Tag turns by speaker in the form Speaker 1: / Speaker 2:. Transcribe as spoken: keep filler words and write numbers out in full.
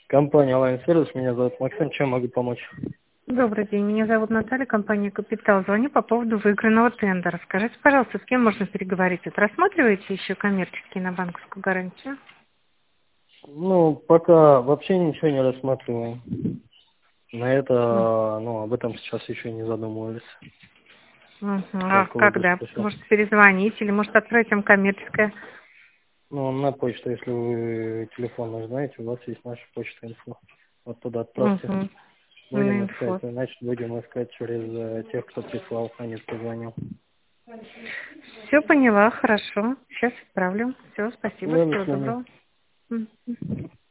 Speaker 1: Компания Line Service, меня зовут Максим, чем могу помочь?
Speaker 2: Добрый день, меня зовут Наталья, компания «Капитал». Звоню по поводу выигранного тендера. Скажите, пожалуйста, с кем можно переговорить? Вот рассматриваете еще коммерческие на банковскую гарантию?
Speaker 1: Ну, пока вообще ничего не рассматриваем. На это,
Speaker 2: М.
Speaker 1: ну, об этом сейчас еще не задумывались.
Speaker 2: Мгм. А
Speaker 1: Только выбор
Speaker 2: когда?
Speaker 1: пришел.
Speaker 2: Может, перезвонить или может открыть вам коммерческое?
Speaker 1: Ну, на почту, если вы телефон наш знаете, у вас есть наша почта инфо. Вот туда отправьте.
Speaker 2: Угу. На
Speaker 1: Будем искать,
Speaker 2: инфо.
Speaker 1: значит, будем искать через э, тех, кто прислал, а не позвонил.
Speaker 2: Все поняла, хорошо. Сейчас отправлю. Все, спасибо,
Speaker 1: Ну, до
Speaker 2: всего
Speaker 1: свидания.
Speaker 2: доброго. Мгм.